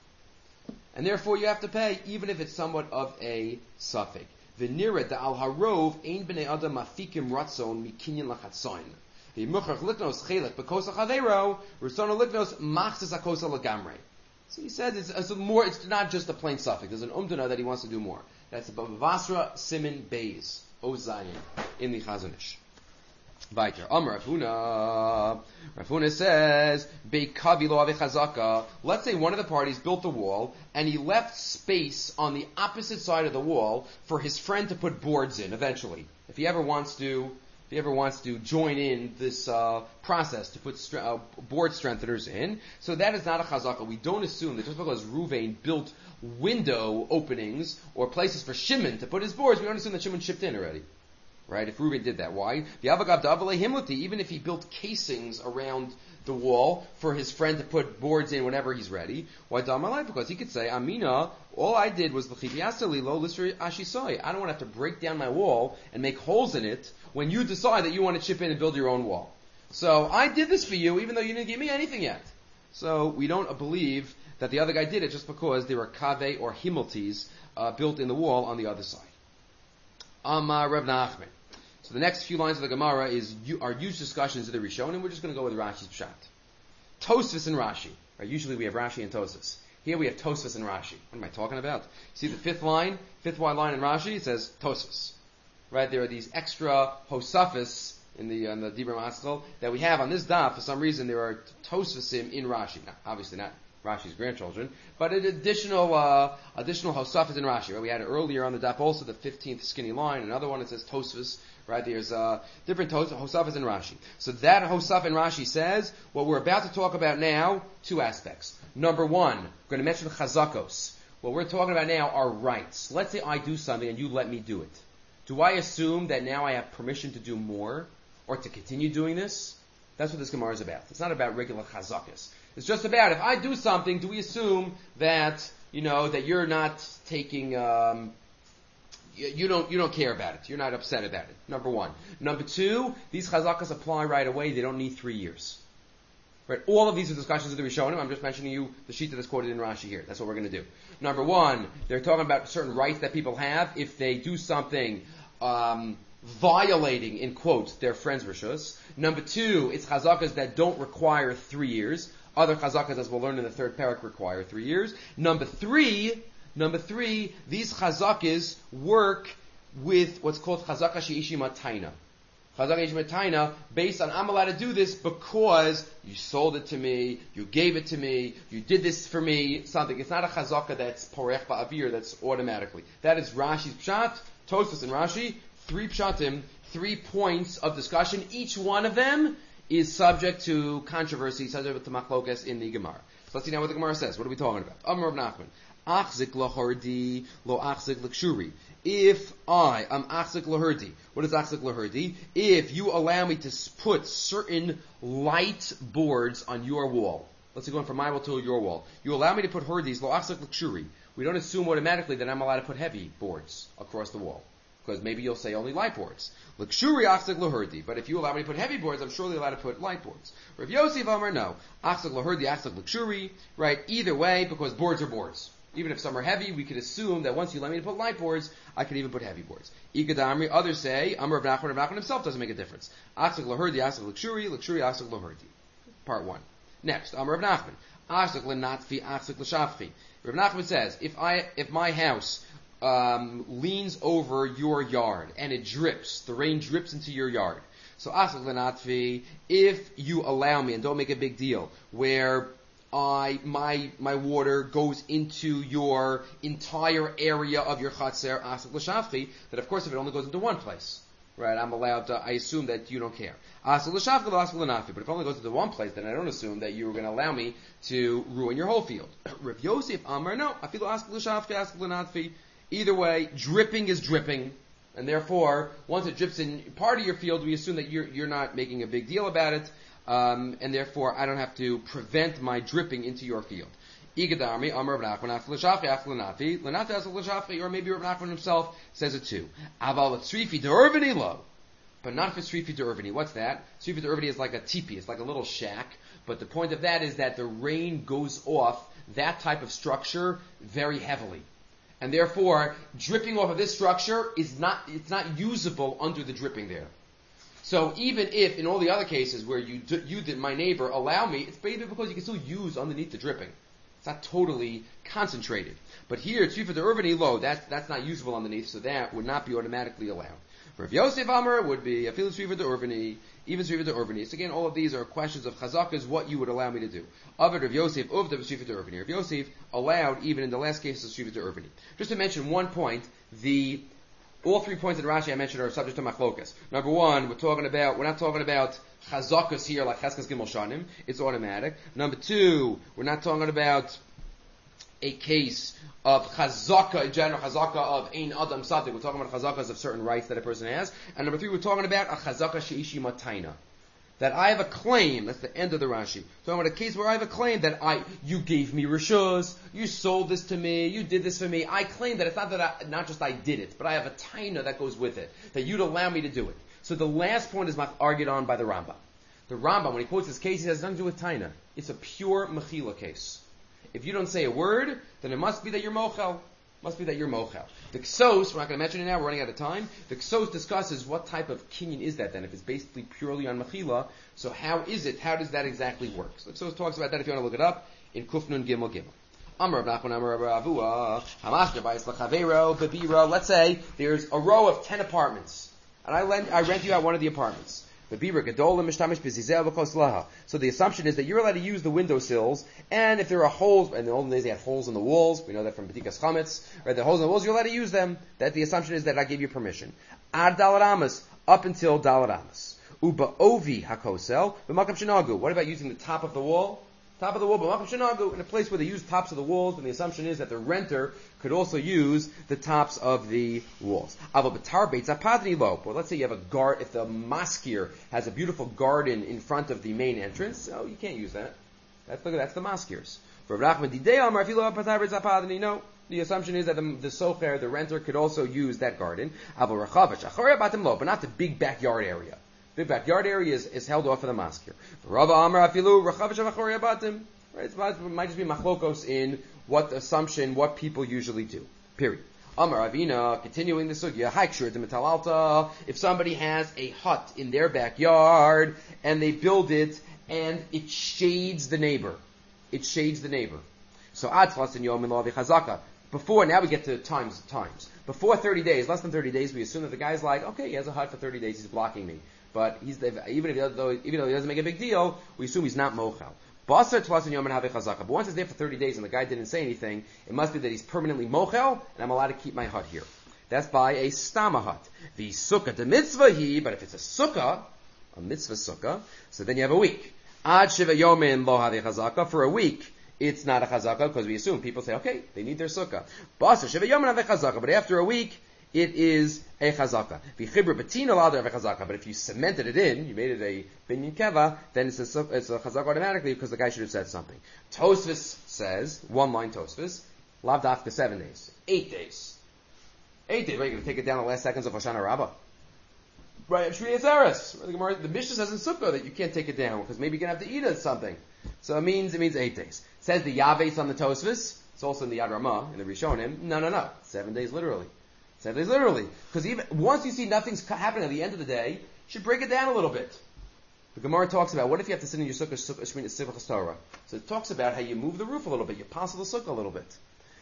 And therefore you have to pay, even if it's somewhat of a suffix. V'nira da al harov ein b'nei adam mafikim ratzon mikinyan lachatzoin. V'muchach liknos chelek b'kosa chaveiro, r'sono liknos machzes hakosa lagamrei. So he says it's, it's more, it's not just a plain suffix. There's an umdana that he wants to do more. That's the Basra Simin Beis, O Zayin, in the Chazon Ish. Weiter. Amar Rav Huna. Rav Huna says, Beikavi lo ave chazaka. Let's say one of the parties built the wall, and he left space on the opposite side of the wall for his friend to put boards in, eventually. If he ever wants to, if he ever wants to join in this uh, process to put stre- uh, board strengtheners in. So that is not a chazaka. We don't assume that just because Ruvain built window openings or places for Shimon to put his boards, we don't assume that Shimon shipped in already. Right? If Reuben did that. Why? The Avagav Davale Himlati, even if he built casings around the wall for his friend to put boards in whenever he's ready. Why Damalai? Because he could say, Amina, all I did was L'chiviasali lo lisri ashisoi. I don't want to have to break down my wall and make holes in it when you decide that you want to chip in and build your own wall. So I did this for you even though you didn't give me anything yet. So we don't believe that the other guy did it just because there were kaveh or himmelties uh, built in the wall on the other side. Amar Rav Nachman. So the next few lines of the Gemara is are huge discussions of the Rishon, and we're just going to go with Rashi's Pshat. Tosfos and Rashi. Right, usually we have Rashi and Tosfos. Here we have Tosfos and Rashi. What am I talking about? See the fifth line, fifth wide line in Rashi, it says Tosfos. Right, there are these extra Hosafos in the on the Dibur Maskal that we have on this daf. For some reason, there are Tosfosim in Rashi. Now, obviously not Rashi's grandchildren, but an additional uh, additional Hosafos in Rashi. Right? We had it earlier on the daf also the fifteenth skinny line. Another one that says Tosfos. Right, there's uh, different tos- Hosafos in Rashi. So that Hosaf in Rashi says what we're about to talk about now. Two aspects. Number one, we're going to mention chazakos. What we're talking about now are rights. Let's say I do something and you let me do it. Do I assume that now I have permission to do more or to continue doing this? That's what this Gemara is about. It's not about regular chazakos. It's just about if I do something, do we assume that you know that you're not taking, um, you, you don't you don't care about it. You're not upset about it. Number one. Number two, these chazakas apply right away. They don't need three years. Right? All of these are discussions of the Rishonim. I'm just mentioning you the sheet that is quoted in Rashi here. That's what we're going to do. Number one, they're talking about certain rights that people have if they do something um, violating, in quotes, their friend's rishus. Number two, it's chazakas that don't require three years. Other chazakas, as we'll learn in the third parak, require three years. Number three, number three, these chazakas work with what's called chazaka she'ishima taina. Chazaka she'ishima taina, based on I'm allowed to do this because you sold it to me, you gave it to me, you did this for me, something. It's not a chazaka that's porech ba'avir, that's automatically. That is Rashi's pshat, Tosfos and Rashi, three pshatim, three points of discussion. Each one of them is subject to controversy, subject to machlokas in the Gemara. So let's see now what the Gemara says. What are we talking about? Amar Rav Nachman. Achzik lahardi, lo achzik l'kshuri. If I am achzik lahardi, what is achzik lahardi? If you allow me to put certain light boards on your wall. Let's say going from my wall to your wall. You allow me to put hurdis, lo achzik l'kshuri. We don't assume automatically that I'm allowed to put heavy boards across the wall. Because maybe you'll say only light boards. L'kshuri achzik l'hurdi. But if you allow me to put heavy boards, I'm surely allowed to put light boards. Rav Yosef Amar, no. Achzik l'hurdi, achzik l'kshuri. Right? Either way, because boards are boards. Even if some are heavy, we could assume that once you let me to put light boards, I can even put heavy boards. Ikadamri, others say, Amar Rav Nachman, Rav Nachman himself doesn't make a difference. Achzik l'hurdi, achzik l'kshuri, l'kshuri, achzik l'hurdi. Part one. Next, Amar Rav Nachman. Achzik l'natfi, achzik l'shafchi. Rav Nachman says, if I, if my house um, leans over your yard and it drips, the rain drips into your yard. So achzik l'natfi, if you allow me, and don't make a big deal, where I, my, my water goes into your entire area of your chatzer, achzik l'shafchi, that of course if it only goes into one place, right, I'm allowed to, I assume that you don't care. Achzik l'shafchi, achzik l'natfi, but if it only goes into one place, then I don't assume that you're going to allow me to ruin your whole field. Rav Yosef Amar, no, I feel achzik l'shafchi, achzik l'natfi. Either way, dripping is dripping, and therefore, once it drips in part of your field, we assume that you're, you're not making a big deal about it, um, and therefore I don't have to prevent my dripping into your field. Igadarmi, Amar Rav Nachman, achzik l'shafchi, achzik l'natfi, l'natfi achzik l'shafchi, or maybe Rav Nachman himself says it too. Aval tzrifi d'urvani lo. But not for Srifi D'Urvani. What's that? Srifi D'Urvani is like a teepee. It's like a little shack. But the point of that is that the rain goes off that type of structure very heavily. And therefore, dripping off of this structure is not, it's not usable under the dripping there. So even if, in all the other cases where you, you did, my neighbor, allow me, it's maybe because you can still use underneath the dripping. It's not totally concentrated. But here, Srifi D'Urvani low, that's, that's not usable underneath, so that would not be automatically allowed. Rav Yosef Amar would be a field Sriva D'Urvani, even Sriva D'Urvani. So again, all of these are questions of Chazakas, what you would allow me to do. Avad Rav Yosef Uvda Sriva D'Urvani. Rav Yosef allowed even in the last case of Sriva D'Urvani. Just to mention one point, the all three points in Rashi I mentioned are subject to machlokas. Number one, we're talking about we're not talking about Chazakas here like Cheskas Gimel Shanim. It's automatic. Number two, we're not talking about a case of chazaka, in general, chazaka of ein adam sadik. We're talking about chazakas of certain rights that a person has. And number three, we're talking about a chazaka sheishi matayna. That I have a claim, that's the end of the Rashi. Talking about a case where I have a claim that I, you gave me rishus, you sold this to me, you did this for me. I claim that it's not that I, not just I did it, but I have a taina that goes with it. That you'd allow me to do it. So the last point is argued on by the Rambam. The Rambam, when he quotes this case, he has nothing to do with taina. It's a pure mechila case. If you don't say a word, then it must be that you're mochel. Must be that you're mochel. The Ksos, we're not going to mention it now, we're running out of time. The Ksos discusses what type of kinyan is that then, if it's basically purely on mechila. So how is it, how does that exactly work? So the Ksos talks about that if you want to look it up, in Kufnun Gimel Gimel. Amar Rav Nachman, Amar Rav Avua, Hamashka Bayis L'Chavero, Bebiro. Let's say there's a row of ten apartments, and I rent, I rent you out one of the apartments. So the assumption is that you're allowed to use the windowsills, and if there are holes, and in the olden days they had holes in the walls, we know that from B'tikas Chametz, right, the holes in the walls, you're allowed to use them. That the assumption is that I gave you permission. Ad dalaramas, up until dalaramas. Uba ovi hakosel, b'makam shenagu. What about using the top of the wall? Top of the wall, b'makam shenagu, in a place where they use tops of the walls, and the assumption is that the renter could also use the tops of the walls. Well, let's say you have a guard, if the maskir has a beautiful garden in front of the main entrance, oh, you can't use that. That's the, that's the maskirs. No, the assumption is that the, the socher, the renter, could also use that garden. But not the big backyard area. The backyard area is, is held off for the maskir. Right? It might just be machlokos in what assumption, what people usually do. Period. Amar Avina, continuing the sugya, haikshur de metal alta. If somebody has a hut in their backyard and they build it and it shades the neighbor, it shades the neighbor. So atlas and yom lavi chazaka. Before, now we get to times times. Before thirty days, less than thirty days, we assume that the guy's like, okay, he has a hut for thirty days, he's blocking me. But he's even if he, though, even though he doesn't make a big deal, we assume he's not mochel. But once it's there for thirty days and the guy didn't say anything, it must be that he's permanently mochel, and I'm allowed to keep my hut here. That's by a stama hut. The sukkah de mitzvah he, but if it's a sukkah, a mitzvah sukkah, so then you have a week. Ad shiva yomin lo havi chazaka. For a week, it's not a chazaka, because we assume people say, okay, they need their sukkah. But after a week, it is a chazaka. V'chibra betina l'adar a chazaka. But if you cemented it in, you made it a binyan keva, then it's a, it's a chazaka automatically because the guy should have said something. Tosfos says, one line Tosfos, lav dafka seven days, eight days. Eight days, right? You're going to take it down the last seconds of Hoshana Rabbah. Right, Shmini Atzeres. The Gemara, the Mishnah says in Sukkah that you can't take it down because maybe you're going to have to eat it something. So it means, it means eight days. It says the Yaves on the Tosfos. It's also in the Yad Ramah, in the Rishonim. No, no, no. Seven days literally. Seven days literally. Because even, once you see nothing's happening at the end of the day, you should break it down a little bit. The Gemara talks about, what if you have to sit in your Sukkah, Shmini Tzivach Torah? So it talks about how you move the roof a little bit, you pass the Sukkah a little bit.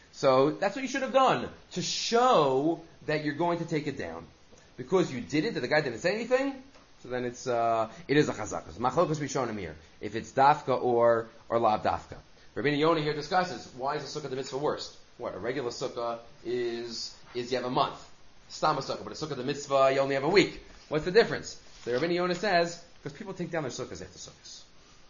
So that's what you should have done, to show that you're going to take it down. Because you did it, that the guy didn't say anything, so then it's, uh, it is a chazaka. So machlokas rishonim here, if it's dafka or, or lav dafka. Rabbeinu Yonah here discusses, why is the sukkah the mitzvah worst? What, a regular sukkah is, is you have a month. Stama sukkah, but a sukkah the mitzvah, you only have a week. What's the difference? So Rabbeinu Yonah says, because people take down their sukkahs after sukkahs. That's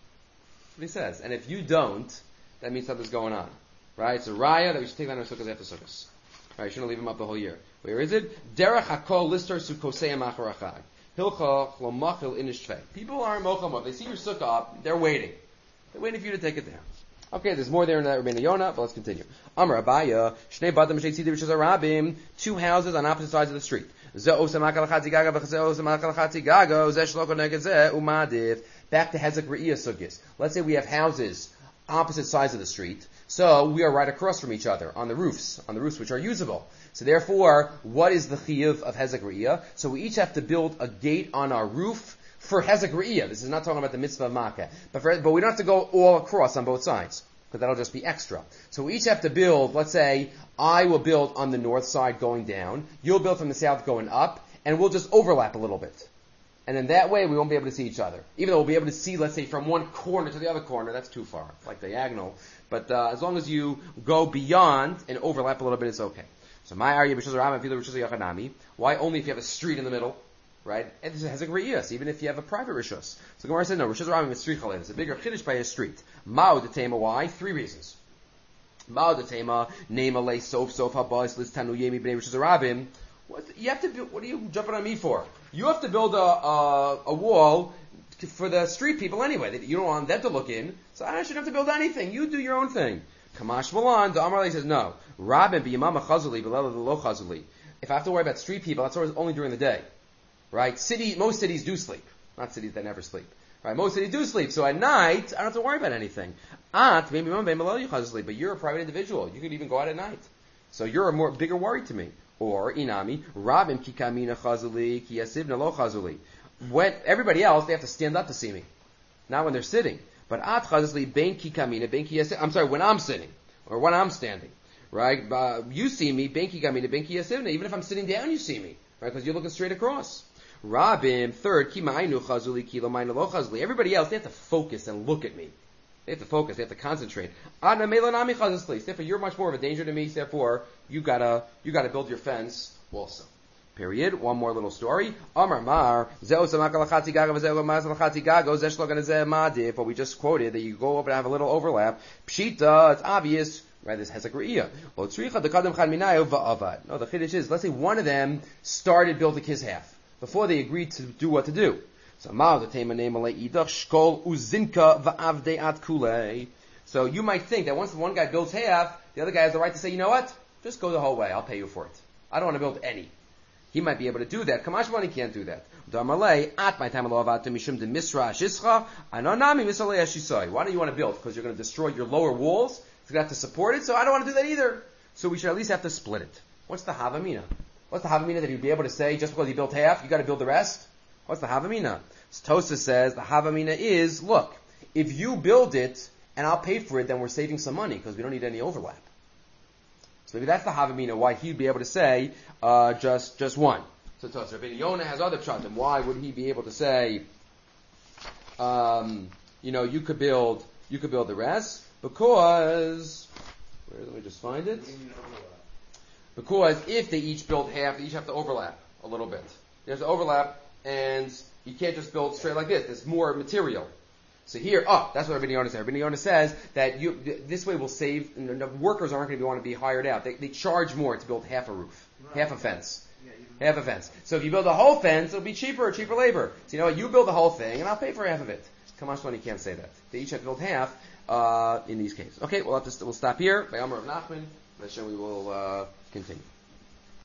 what he says. And if you don't, that means something's going on. Right? It's a raya that we should take down our sukkahs after sukkahs. Right? You shouldn't leave them up the whole year. Where is it? Derech hakol lister sukosei machar achag. Hilcha chlomachil inishtvei. People aren't mocham. They see your sukkah up, they're waiting. They're waiting for you to take it down. Okay, there's more there in that Rabbeinu Yonah, but let's continue. Amar Abaya, shnei badam shei tzidi b'shuz harabim, two houses on opposite sides of the street. Ze osam akal chati gaga v'chazeh osam akal chati gaga, ze shloko neged ze umadif. Back to Hezek Re'iyah sugyas. Let's say we have houses opposite sides of the street. So we are right across from each other on the roofs, on the roofs which are usable. So therefore, what is the chiyuv of Hezek Re'iyah? So we each have to build a gate on our roof for Hezek Re'iyah. This is not talking about the mitzvah of Makkah. But, for, but we don't have to go all across on both sides, because that'll just be extra. So we each have to build, let's say, I will build on the north side going down, you'll build from the south going up, and we'll just overlap a little bit. And then that way we won't be able to see each other. Even though we'll be able to see, let's say, from one corner to the other corner, that's too far, like diagonal. But uh, as long as you go beyond and overlap a little bit, it's okay. So my arya b'shuz harabim afilu b'shuz yachanami. Why only if you have a street in the middle, right? And this has a re'iyas, even if you have a private rishus. So Gemara said no, b'shuz harabim is street chalev. It's a bigger chiddush by a street. Mao detema. Why? Three reasons. Mao detema nema le sof sof habas liz tanu yemi b'nei b'shuz harabim. What you have to build? What are you jumping on me for? You have to build a a, a wall for the street people anyway. You don't want them to look in, so I shouldn't have to build anything. You do your own thing. Kamash Malan, the Amar says no. Rabin b'yamama chazuli b'lela lo chazuli. If I have to worry about street people, that's only during the day, right? City, most cities do sleep. Not cities that never sleep, right? Most cities do sleep. So at night, I don't have to worry about anything. At maybe but you're a private individual. You could even go out at night, so you're a more bigger worry to me. Or inami Rabin kikamina chazuli kiyasivna lo chazuli. When everybody else, they have to stand up to see me, not when they're sitting. But at chazuli ben kikamina ben kiyasivna. I'm sorry, when I'm sitting or when I'm standing, right? Uh, you see me ben kikamina ben kiyasivna. Even if I'm sitting down, you see me, right? Because you're looking straight across. Rabin third kimainu chazuli kilo mainu lo chazuli. Everybody else, they have to focus and look at me. They have to focus. They have to concentrate. Therefore, you're much more of a danger to me. Therefore, you gotta you gotta build your fence also. Period. One more little story. Amar Mar. What we just quoted that you go over and have a little overlap. Pshita. It's obvious. Right. This has a re'iyah. No, the chiddush is. Let's say one of them started building his half before they agreed to do what to do. So So you might think that once one guy builds half, the other guy has the right to say, you know what? Just go the whole way. I'll pay you for it. I don't want to build any. He might be able to do that. Kamash money can't do that. Why do you want to build? Because you're going to destroy your lower walls. You're going to have to support it. So I don't want to do that either. So we should at least have to split it. What's the havamina? What's the havamina that you'd be able to say just because you built half, you got to build the rest? What's the havamina? Tosa says the havamina is, look, if you build it and I'll pay for it, then we're saving some money because we don't need any overlap. So maybe that's the havamina why he'd be able to say uh, just just one. So Tosa, Rabbeinu Yonah has other pshatim. Why would he be able to say, um, you know, you could build you could build the rest because where let me just find it. Because if they each build half, they each have to overlap a little bit. There's an overlap. And you can't just build straight like this. There's more material. So here, oh, that's what Rabbeinu Yonah says. Rabbeinu Yonah says that you, this way will save, the workers aren't going to want to be hired out. They, they charge more to build half a roof, right. half a fence. Half a fence. So if you build the whole fence, it'll be cheaper, cheaper labor. So you know what? You build the whole thing, and I'll pay for half of it. Kamash Shmoni can't say that. They each have to build half uh, in these cases. Okay, we'll have to st- we'll stop here. By Amar of Nachman, we will uh, continue.